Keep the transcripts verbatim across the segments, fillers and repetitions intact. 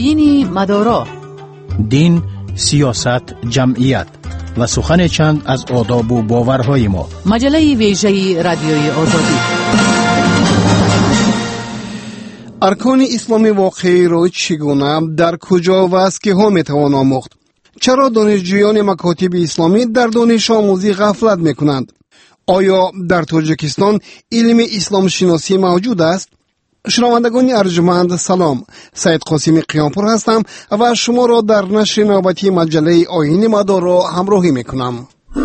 آیین مدارا، دین، سیاست، جمعیت و سخن چند از آداب و باورهای ما. مجله ویژه رادیوی آزادی. ارکان اسلامی واقعی را چگونه، در کجا و از که ها میتوان آموخت؟ چرا دانشجویان مکاتب اسلامی در دانش آموزی غفلت میکنند؟ آیا در تاجیکستان علم اسلام شناسی موجود است؟ شنوندگان ارجمند سلام، سید قاسم قیامپور هستم و شما را در نشر نوبتی مجله آیین مدارا همراهی میکنم.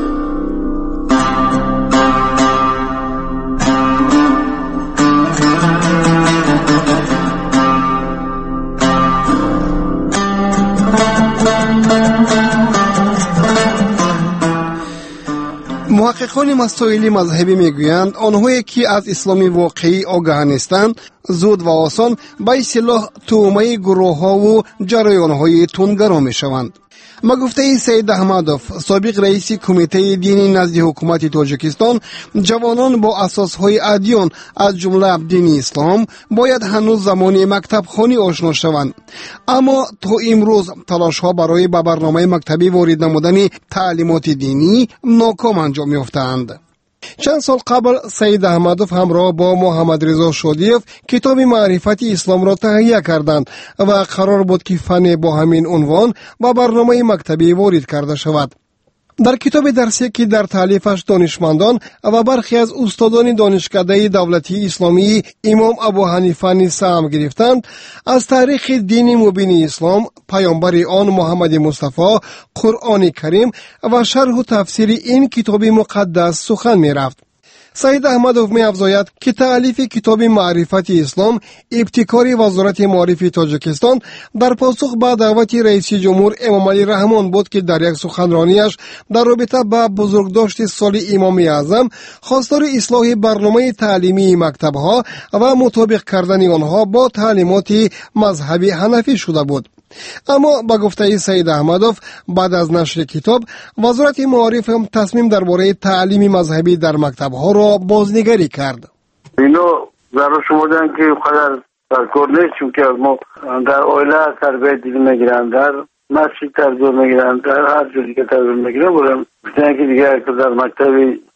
محققان مسائل مذهبی میگویند آنهایی که از اسلام واقعی آگاه نیستند زود و آسان به اصطلاح تومه گروه ها و جریان های تندگرا می شوند. مگفته سید احمدوف، سابق رئیس کمیته دینی نزد حکومت تاجیکستان، جوانان با اساسهای ادیان از جمله دین اسلام باید هنوز زمان مکتب خوانی آشنا شوند، اما تا امروز تلاش ها برای به برنامه مکتبی وارد نمودن تعلیمات دینی ناکام انجام یافتند. چند سال قبل سید احمدوف همراه با محمد رضا شادیف کتاب معرفت اسلام را تهیه کردند و قرار بود که فن با همین عنوان با برنامه مکتبی وارد کرده شود. در کتاب درسی که در تالیفش دانشمندان و برخی از استادان دانشکده دولتی اسلامی امام ابو حنیفه نیز سهم گرفتند، از تاریخ دین مبین اسلام، پیامبر آن محمد مصطفی، قرآن کریم و شرح و تفسیر این کتاب مقدس سخن می رفت. سید احمدوف می افزاید که تألیف کتاب معرفت اسلام ابتکار وزارت معارف تاجیکستان در پاسخ به دعوت رئیس جمهور امام علی رحمان بود که در یک سخنرانیش در رابطه با بزرگداشت سال امام اعظم خواستار اصلاح برنامه تعلیمی مکتب‌ها و مطابق کردن آنها با تعلیمات مذهبی حنفی شده بود. اما با گفته سید احمدوف بعد از نشر کتاب وزارت معارف هم تصمیم درباره تعلیم مذهبی در مکتب‌ها را بازنگری کرد. اینو ضرور شمردن که قدر در کار نیست، چون که از ما در اوله تربیت دیگه میگیرن، در مسجد تربیت میگیرن، در هر جور دیگه تربیت میگیرن. بودم بودن که دیگه در مکتب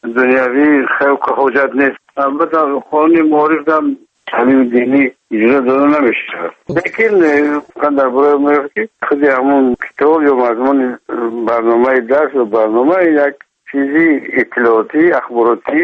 دنیاوی خیلی که حجت نیست. البته قانون معارف هم تعلیم دینی اجرا داده نمیشه، لیکن من در برای میگم که خیلی همون کتاب یا مضمون برنامه درس و برنامه یک چیزی اطلاعاتی، اخباراتی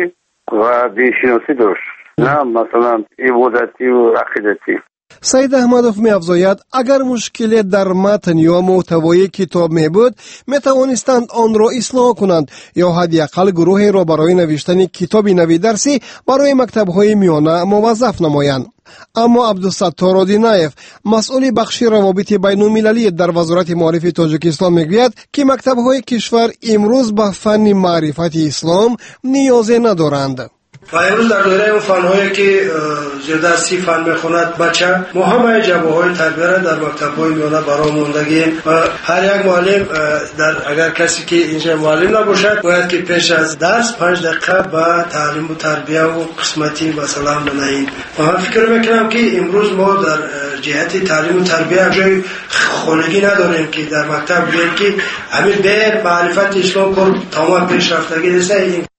و دینشناسی داشت، نه مثلا عبادتی و عقیدتی. سید احمدوف می افزاید اگر مشکلی در متن یا محتوای کتاب می بود می توانستند آن را اصلاح کنند یا حداقل گروهی را برای نوشتن کتاب نوی درسی برای مکتب‌های میانه موظف نمایند. اما عبدالستار آدینایف، مسئول بخش روابط بین المللی در وزارت معارف تاجیکستان میگوید که مکتب‌های کشور امروز به فن معرفت اسلام نیازی ندارند. و امروز در دایره اون فن‌هایی که زیاده از سی فن میخوند بچه، ما همه جواب‌های تربیت را در مکتب‌های میانه برای موندگی و هر یک معلم در اگر کسی که اینجا معلم نباشد باید که پیش از درس پنج دقیقه به تعلیم و تربیت و قسمتی مثلا بنهیم. و من فکر میکنم که امروز ما در جهت تعلیم و تربیت جای خانگی نداریم که در مکتب بگیم که همین بیر معرفت اسلام کار تمام پیشرفتگی نیست.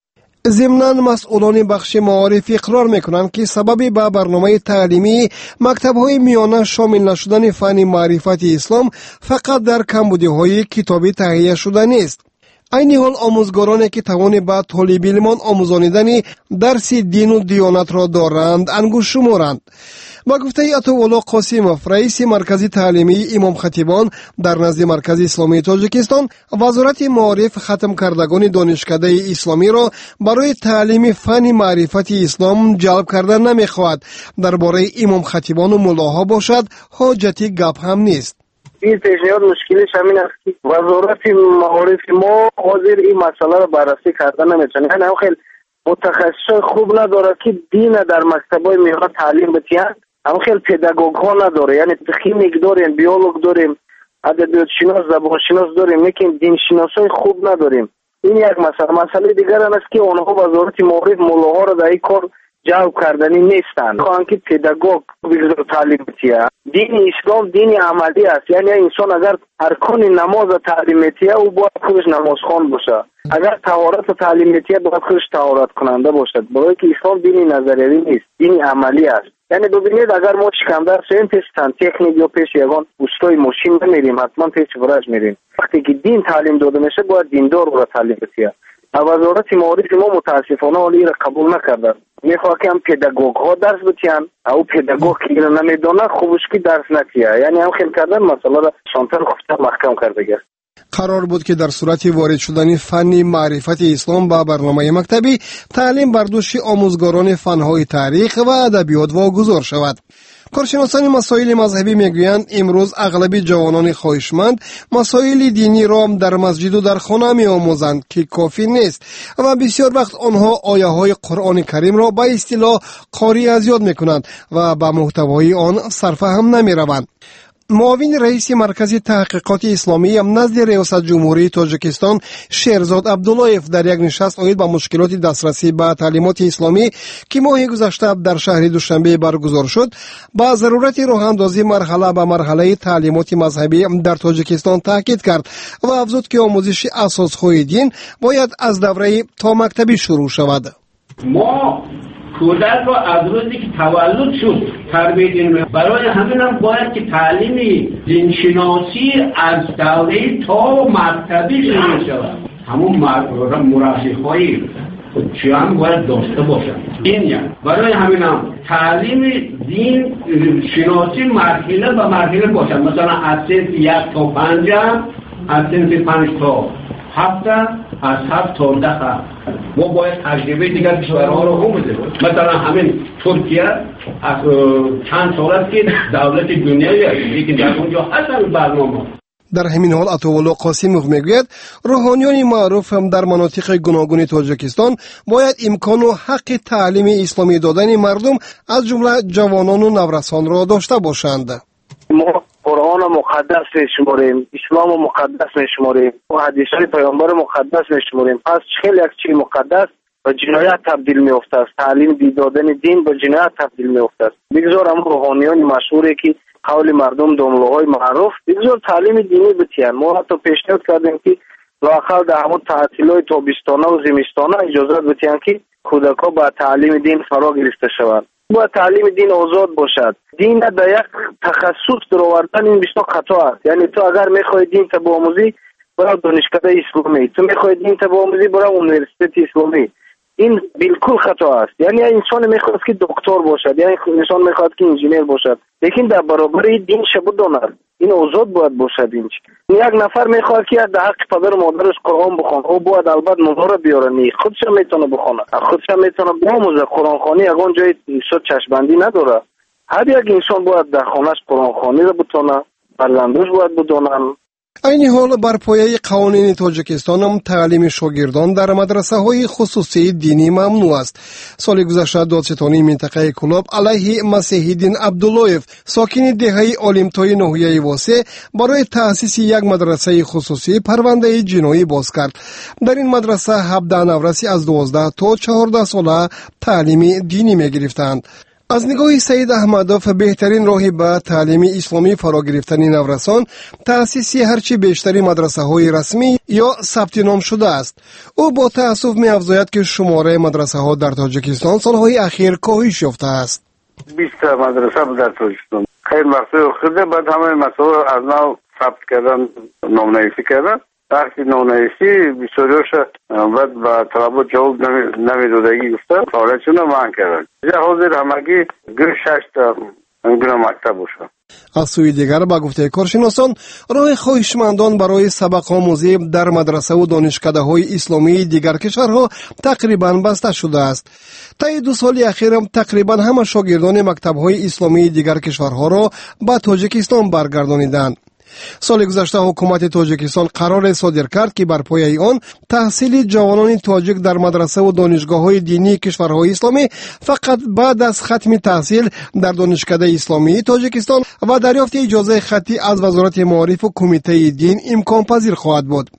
ضمناً مسئولان بخش معارف اقرار میکنند که سبب به برنامه تعلیمی مکتب‌های میانه شامل نشدن فن معرفت اسلام فقط در کمبودی‌های کتابی تهیه شده نیست. عین حال آموزگارانی که توان به طالب علمان آموزاندن درس دین و دیانت را دارند انگوش شمارند. با گفته عطاالله قاسموف، رئیس مرکز تعلیمی امام خطیبان در نزد مرکز اسلامی تاجیکستان، وزارت معارف ختم کردگان دانشکده اسلامی را برای تعلیم فن معرفت اسلام جلب کردن نمیخواهد. درباره امام خطیبان و ملاها باشد حاجتی گپ هم نیست. این پیشنهاد مشکلش همین است که وزارت معارف ما حاضر این مسئله را بررسی کردن نمیتونه. یعنی خیلی متخصص خوب نداره که دین در مکتب‌های میانه تعلیم بدهند. هم خیلی پداگوگ ها نداره، یعنی خیمیک داریم، بیولوگ داریم، ادبیات شناس، زبان شناس داریم، لیکن دین شناسای خوب نداریم. این یک مسئله. مسئله دیگر است که آنها وزارت معارف ملاها را در این کار جو کردنی نیستند. خواهند که پداگوگ بگذار تعلیم بتیه. دین اسلام دین عملی است. یعنی انسان اگر ارکان نماز تعلیم بتیه او باید خودش نمازخوان باشه. اگر طهارت تعلیم بتیه باید خودش طهارت کننده باشد. برای که اسلام دین نظریوی نیست، دین عملی است. یعنی ببینید اگر ما شکمدر شویم پیش سانتکنیک یا پیش یگان استای ماشین نمیریم، حتما پیش ورش میریم. وقتی که دین تعلیم داده میشه باید دیندار رو تعلیم بتیه. وزارت معارف ما متاسفانه حالی را قبول نکرده. میخواد که هم پداگوگ ها درس بتیان، او پداگوگ که اینو نمیدونه خوبش که درس نتیه. یعنی هم خیلی کردن مسئله را شانتر خوبتر محکم کرده گست. قرار بود که در صورت وارد شدن فن معرفت اسلام به برنامه مکتبی تعلیم بر دوش آموزگاران فنهای تاریخ و ادبیات واگذار شود. کارشناسان مسائل مذهبی میگویند امروز اغلب جوانان خواهشمند مسائل دینی را در مسجد و در خانه میآموزند که کافی نیست و بسیار وقت آنها آیه های قرآن کریم را به اصطلاح قاری از یاد میکنند و به محتوای آن صرفهم نمیروند. معاون رئیس مرکز تحقیقات اسلامی نزد ریاست جمهوری تاجیکستان شیرزاد عبداللهیف در یک نشست اومد به مشکلات دسترسی به تعلیمات اسلامی که ماه گذشته در شهر دوشنبه برگزار شد با ضرورت راهاندازی مرحله به مرحله تعلیمات مذهبی در تاجیکستان تاکید کرد و افزود که آموزش اساسهای دین باید از دوره تا مکتبی شروع شود. ما کودک رو از روزی که تولد شد تربیت دین، برای همین هم باید که تعلیم دینشناسی از دوره تا مکتبی شروع شود. همون مرافق‌های چی هم باید داشته باشن. این یعنی برای همین هم تعلیم دین شناسی مرحله به مرحله باشد. مثلا از صنف یک تا پنج، از صنف پنج تا هفت، از هفت تا ده. ما باید تجربه دیگر کشورها رو هم بده. مثلا همین ترکیه از چند سال است که دولت دنیایی است، لیکن در اونجا هستن برنامه. در همین حال عطاالله قاسموف میگوید روحانیان معروف هم در مناطق گوناگون تاجیکستان باید امکان و حق تعلیم اسلامی دادن مردم از جمله جوانان و نورسان را داشته باشند. ما قرآن مقدس میشماریم، اسلام مقدس میشماریم و حدیث پیامبر مقدس میشماریم. پس خیلی یک چیز مقدس و جنایت تبدیل میفته است. تعلیم دادن دین به جنایت تبدیل میفته است. بگذارم روحانیان مشهوری که قول مردم داملوهای معروف بگذار تعلیم دینی بتیان. ما حتی پیشنهاد کردیم که لااقل در همون تعطیلات تابستانه و زمستانه اجازه بتیان که کودک‌ها با تعلیم دین فرا گرفته شوند. باید تعلیم دین آزاد باشد. دین در یک تخصص در آوردن این بسیار خطا است. یعنی تو اگر میخوای دین تا بیاموزی برای دانشکده اسلامی، تو میخوای دین تا بیاموزی برای یونیورسیته اسلامی. این بالکل خطا است. یعنی انسان میخواد که دکتر باشد، یعنی انسان میخواد که انجینیر باشد، لیکن در برابر دین شبو داند. این آزاد باید باشد. این یک نفر میخواد که در حق پدر و مادرش قرآن بخونه، او باید البته مدار بیاره، نه خودش میتونه بخونه، خودش میتونه بیاموزه. قرآن خوانی یگان جای شد چشمبندی نداره. هر یک انسان باید در خانهش قرآن خوانی را بتونه، فرزندش باید بدونن. این حال بر پایه قوانین تاجیکستان هم تعلیم شاگردان در مدرسه های خصوصی دینی ممنوع است. سال گذشته دادستانی منطقه کلاب علیه مسیحیدین عبداللهیف ساکن دهه آلیمتای ناحیه واسه برای تأسیس یک مدرسه خصوصی پرونده جنایی باز کرد. در این مدرسه هفده نورسی از دوازده تا چهارده ساله تعلیم دینی می گرفتند. از نگاه سید احمدوف بهترین راهی به تعلیم اسلامی فرا گرفتن نورسان تأسیس هرچی بیشتری مدرسه های رسمی یا ثبت نام شده است. او با تأسف می افزاید که شماره مدرسه ها در تاجیکستان سالهای اخیر کاهش یافته است. بیست مدرسه در تاجیکستان خیلی مقصود خورده، بعد همه مسائل از نو ثبت کردن، نامنویسی کردن. وقتی نامنویسی بسیاریاش بعد با طلبات جواب نمیدادگی گفتن، فعالیتشون رو منع کردن. اینجا حاضر همگی گر شش تا گونه مکتب باشه. از سوی دیگر با گفته کارشناسان راه خواهشمندان برای سبق آموزی در مدرسه و دانشکده های اسلامی دیگر کشورها تقریبا بسته شده است. طی دو سال اخیر تقریبا همه شاگردان مکتب های اسلامی دیگر کشورها را به تاجیکستان برگردانیدند. سال گذشته حکومت تاجیکستان قرار صادر کرد که بر پایه آن تحصیل جوانان تاجیک در مدرسه و دانشگاه‌های دینی کشورهای اسلامی فقط بعد از ختم تحصیل در دانشکده اسلامی تاجیکستان و دریافت اجازه خطی از وزارت معارف و کمیته دین امکان پذیر خواهد بود.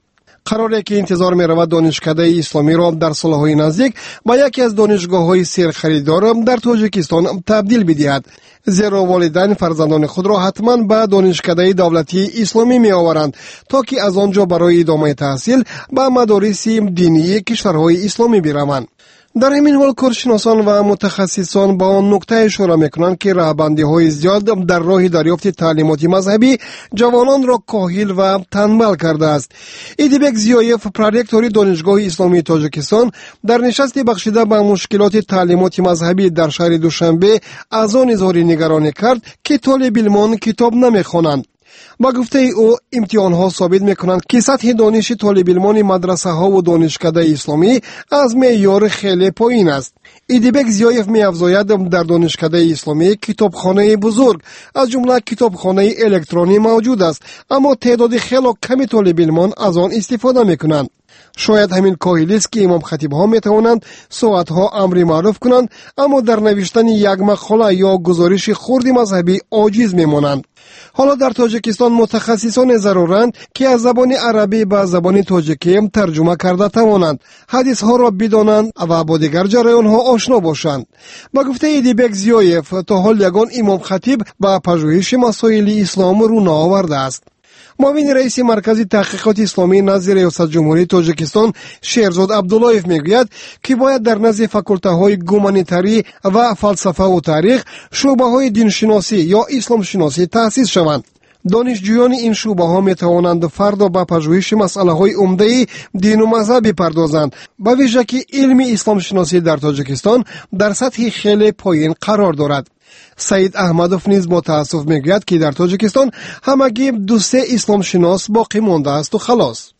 قراره که انتظار می رود دانشکده اسلامی را در سالهای نزدیک به یکی از دانشگاه های سیر خریدار در تاجیکستان تبدیل بدهد. زیرا والدین فرزندان خود را حتما به دانشکده دولتی اسلامی می آورند تا که از آنجا برای ادامه تحصیل به مدارس دینی کشورهای اسلامی بروند. در همین حال کارشناسان و متخصصان با آن نکته اشاره میکنند که راهبندی های زیاد در راه دریافت تعلیمات مذهبی جوانان را کاهل و تنبل کرده است. ایدیبک زیایف، پروریکتور دانشگاه اسلامی تاجیکستان، در نشست بخشیده به مشکلات تعلیمات مذهبی در شهر دوشنبه از آن اظهار نگرانی کرد که طالب علمان کتاب نمیخوانند. با گفته او امتحان ها ثابت میکنند که سطح دانش طالب علمان مدرسه ها و دانشکده اسلامی از معیار خیلی پایین است. ایدیبک زیایف می افزاید در دانشکده اسلامی کتابخانه بزرگ از جمله کتابخانه الکترونی موجود است، اما تعداد خیلی کمی طالب علمان از آن استفاده میکنند. شاید همین کاهلی است که امام خطیب ها می توانند ساعت ها امر معروف کنند، اما در نوشتن یک مقاله یا گزارش خرد مذهبی عاجز میمانند. حالا در تاجیکستان متخصصان ضرورند که از زبان عربی به زبان تاجیکی ترجمه کرده توانند، حدیث ها را بدانند و با دیگر جریان ها آشنا باشند. با گفته ایدیبک زیایف، تا حال یگان امام خطیب به پژوهش مسائل اسلام رو نآورده است. معاون رئیس مرکز تحقیقات اسلامی نزد ریاست جمهوری تاجیکستان شیرزاد عبداللهیف میگوید که باید در نزد فاکولته های گومانیتری و فلسفه و تاریخ شعبه های دینشناسی یا اسلام شناسی تأسیس شوند. دانشجویان این شعبه ها می توانند فردا به پژوهش مسئله های عمده دین و مذهب بپردازند، به ویژه که علم اسلام شناسی در تاجیکستان در سطح خیلی پایین قرار دارد. سعید احمدوف نیز با تأسف میگوید که در تاجیکستان همگی دو سه اسلام شناس باقی مانده است و خلاص.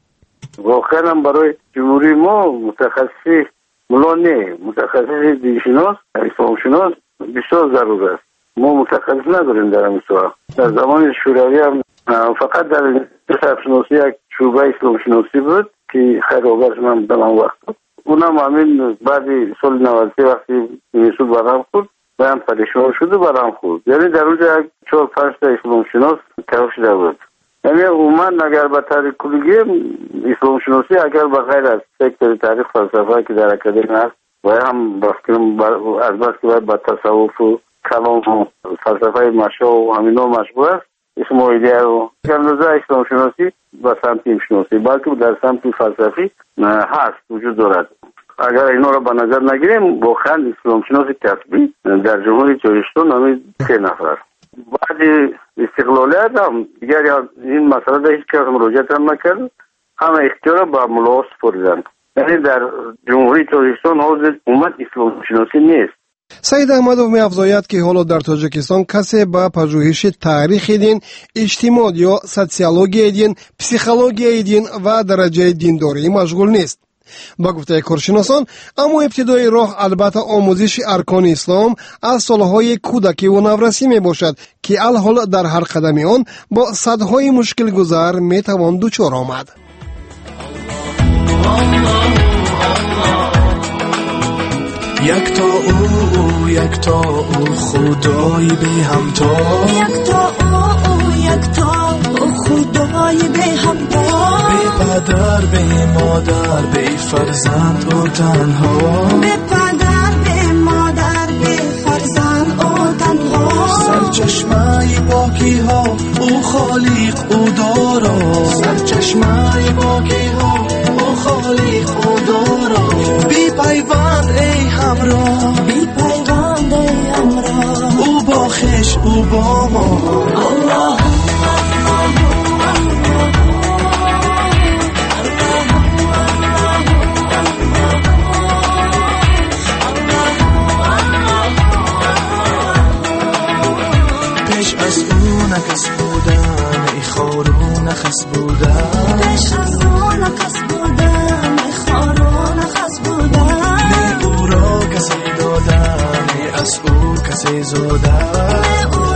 واقعا برای جمهوری ما متخصص ملا نه، متخصص دینشناس، اسلام شناس بسیار ضرور است. ما متخصص نداریم در این سوال. در زمان شوروی هم فقط در صرف شناسی یک شعبه اسلام شناسی بود که خیرآورش من در آن وقت بود. اونم همین بعد سال نود وقتی میسود برام خورد و هم پریشان شد و برام خورد. یعنی در اونجا یک چهار پنج تا اسلام شناس کف شده بود. یعنی عموما اگر به طریق کلی اسلام شناسی اگر به غیر از سکتور تاریخ فلسفه که در اکادمی هست و هم بفکرم از بس که باید به تصوف و کلام و فلسفه مشا و همینا مشغول است، اسم ایده و اندازه اسلام شناسی و سمت شناسی بلکه در سمت فلسفی هست وجود دارد. اگر اینا را به نظر نگیریم واقعا اسلام شناس کسبی در جمهوری تاجیکستان همین سه نفر. بعد استقلالیت هم دیگر این مسئله در هیچ کس مراجعت هم نکرد، همه اختیار با ملا سپردند. یعنی در جمهوری تاجیکستان حاضر اومد اسلام شناسی نیست. سعید احمدوف می افزاید که حالا در تاجیکستان کسی به پژوهش تاریخ دین، اجتماع یا سوسیولوژی دین، پسیخولوژی دین و درجه دینداری مشغول نیست. با گفته کارشناسان، اما ابتدای راه البته آموزش ارکان اسلام از سالهای کودکی و نورسی می باشد که الحال در هر قدم آن با صدهای مشکل گذر می توان دچار آمد. یک تا او یک تا او خدای به همتا، یک تا او یک تا او خدای به همتا، به پدر به مادر به فرزند او تنها، به پدر به مادر به فرزند او تنها، سرچشمه باقی ها او خالق او دارا، سرچشمه باقی ها او خالق او دارا، بی پیوند ای همراه، بی پیوند ای همراه، او با خش او با ما. الله پیش از او نکس بودن ای خارو نخس بودن، پیش از او نکس بودن ای خارو نخس بودن، نه او را کسی دادن ای از او کسی زودن،